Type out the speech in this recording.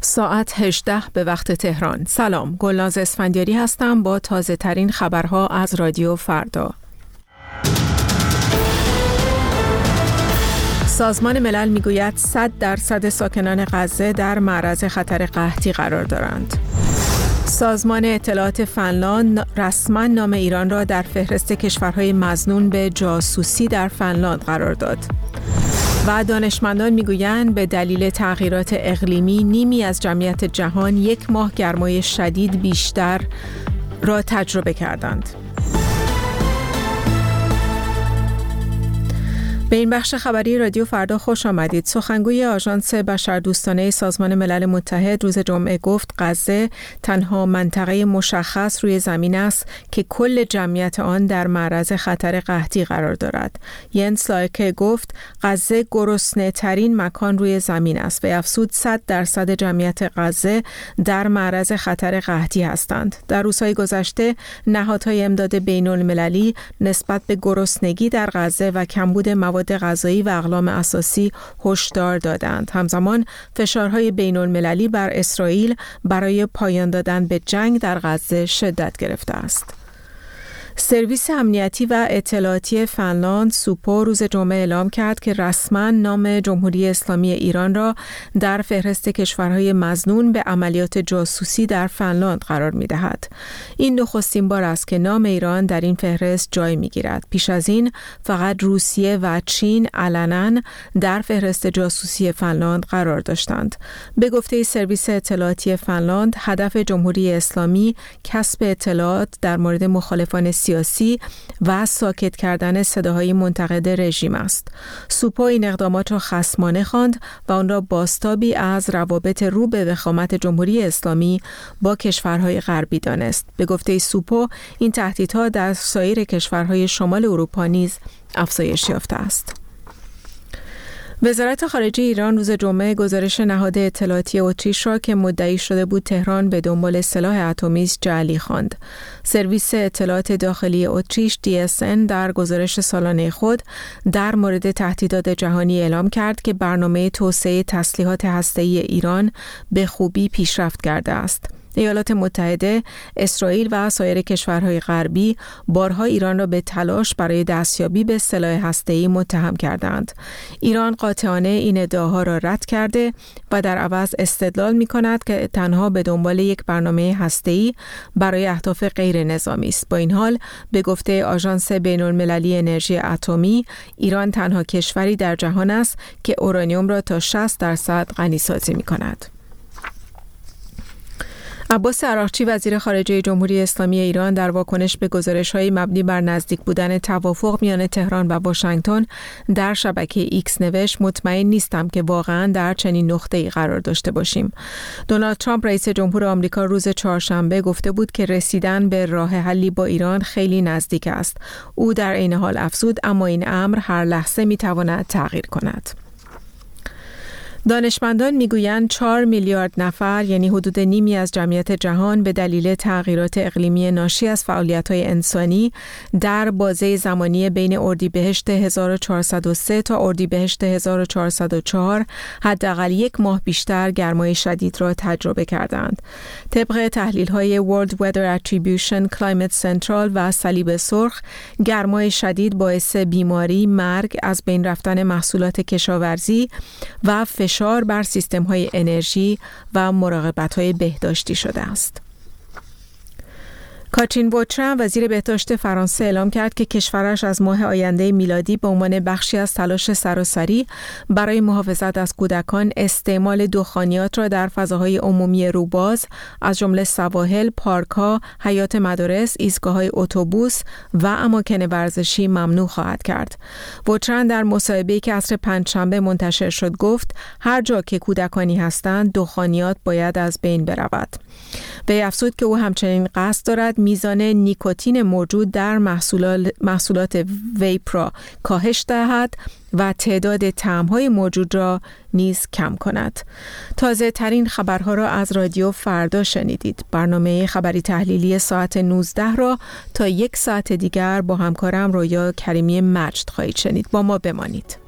ساعت 18 به وقت تهران. سلام، گلناز اسفندیاری هستم با تازه ترین خبرها از رادیو فردا. سازمان ملل میگوید 100% ساکنان غزه در معرض خطر قحطی قرار دارند. سازمان اطلاعات فنلاند رسما نام ایران را در فهرست کشورهای مظنون به جاسوسی در فنلاند قرار داد. و دانشمندان میگویند به دلیل تغییرات اقلیمی نیمی از جمعیت جهان 1 ماه گرمای شدید بیشتر را تجربه کردند. به این بخش خبری رادیو فردا خوش آمدید. سخنگوی آژانس بشردوستانه سازمان ملل متحد روز جمعه گفت غزه تنها منطقه مشخص روی زمین است که کل جمعیت آن در معرض خطر قحطی قرار دارد. ینس لایکه گفت غزه گرسنه ترین مکان روی زمین است و افزود 100% جمعیت غزه در معرض خطر قحطی هستند. در روزهای گذشته نهادهای امداد بین المللی نسبت به گرسنگی در غزه و کمبود مواد غذایی و اقلام اساسی هشدار دادند. همزمان فشارهای بین المللی بر اسرائیل برای پایان دادن به جنگ در غزه شدت گرفته است. سرویس امنیتی و اطلاعاتی فنلاند سوپو روز جمعه اعلام کرد که رسما نام جمهوری اسلامی ایران را در فهرست کشورهای مظنون به عملیات جاسوسی در فنلاند قرار می‌دهد. این نخستین بار است که نام ایران در این فهرست جای می‌گیرد. پیش از این فقط روسیه و چین علنا در فهرست جاسوسی فنلاند قرار داشتند. به گفته سرویس اطلاعاتی فنلاند، هدف جمهوری اسلامی کسب اطلاعات در مورد مخالفان سیاسی و ساکت کردن صداهای منتقد رژیم است. سوپو این اقدامات را خصمانه خواند و آن را بازتابی از روابط رو به وخامت جمهوری اسلامی با کشورهای غربی دانست. به گفته سوپو این تهدیدها در سایر کشورهای شمال اروپا نیز افزایش یافته است. وزارت خارجه ایران روز جمعه گزارش نهاد اطلاعاتی اتریش را که مدعی شده بود تهران به دنبال سلاح اتمی است جعلی خواند. سرویس اطلاعات داخلی اتریش DSN در گزارش سالانه خود در مورد تهدیدات جهانی اعلام کرد که برنامه توسعه تسلیحات هسته‌ای ایران به خوبی پیشرفت کرده است. ایالات متحده، اسرائیل و سایر کشورهای غربی بارها ایران را به تلاش برای دستیابی به سلاح هسته‌ای متهم کردند. ایران قاطعانه این ادعاها را رد کرده و در عوض استدلال می‌کند که تنها به دنبال یک برنامه هسته‌ای برای اهداف غیر نظامی است. با این حال به گفته آژانس بین‌المللی انرژی اتمی، ایران تنها کشوری در جهان است که اورانیوم را تا 60% غنی‌سازی می‌کند. عباس عراقچی وزیر خارجه جمهوری اسلامی ایران در واکنش به گزارش‌های مبنی بر نزدیک بودن توافق میان تهران و واشنگتن در شبکه ایکس نوشت: مطمئن نیستم که واقعاً در چنین نقطه‌ای قرار داشته باشیم. دونالد ترامپ رئیس جمهور آمریکا روز چهارشنبه گفته بود که رسیدن به راه حلی با ایران خیلی نزدیک است. او در عین حال افزود اما این امر هر لحظه می‌تواند تغییر کند. دانشمندان میگویند 4 میلیارد نفر یعنی حدود نیمی از جمعیت جهان به دلیل تغییرات اقلیمی ناشی از فعالیت‌های انسانی در بازه زمانی بین اردیبهشت 1403 تا اردیبهشت 1404 حداقل 1 ماه بیشتر گرمای شدید را تجربه کردند. طبق تحلیل‌های World Weather Attribution، Climate Central و صلیب سرخ، گرمای شدید باعث بیماری، مرگ، از بین رفتن محصولات کشاورزی و فشار بر سیستم‌های انرژی و مراقبت‌های بهداشتی شده است. کاترین ووترن وزیر بهداشت فرانسه اعلام کرد که کشورش از ماه آینده میلادی به عنوان بخشی از تلاش سراسری برای محافظت از کودکان استعمال دخانیات را در فضاهای عمومی روباز از جمله سواحل، پارک‌ها، حیاط مدارس، ایستگاه‌های اتوبوس و اماکن ورزشی ممنوع خواهد کرد. ووترن در مصاحبه‌ای که عصر پنجشنبه منتشر شد گفت هر جا که کودکانی هستند دخانیات باید از بین برود. وی افزود که او همچنین قصد دارد میزان نیکوتین موجود در محصولات ویپ را کاهش دهد و تعداد طعم‌های موجود را نیز کم کند. تازه ترین خبرها را از رادیو فردا شنیدید. برنامه خبری تحلیلی ساعت 19 را تا 1 ساعت دیگر با همکارم رویا کریمی مجد خواهید شنید. با ما بمانید.